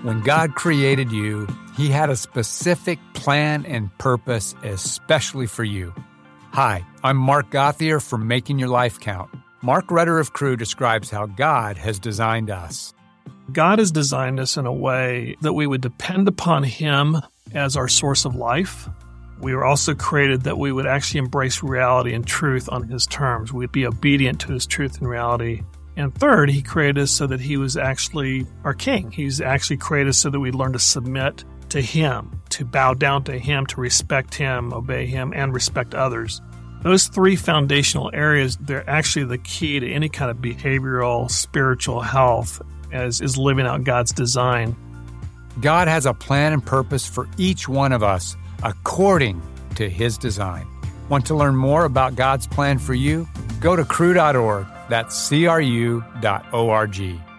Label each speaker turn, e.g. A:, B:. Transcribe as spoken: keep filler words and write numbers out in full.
A: When God created you, He had a specific plan and purpose especially for you. Hi, I'm Mark Gauthier from Making Your Life Count. Mark Rudder of Cru describes how God has designed us.
B: God has designed us in a way that we would depend upon Him as our source of life. We were also created that we would actually embrace reality and truth on His terms. We'd be obedient to His truth and reality. And third, He created us so that He was actually our King. He's actually created us so that we learn to submit to Him, to bow down to Him, to respect Him, obey Him, and respect others. Those three foundational areas, they're actually the key to any kind of behavioral, spiritual health, as is living out God's design.
A: God has a plan and purpose for each one of us according to His design. Want to learn more about God's plan for you? Go to cru dot org. That's C R U dot O R G.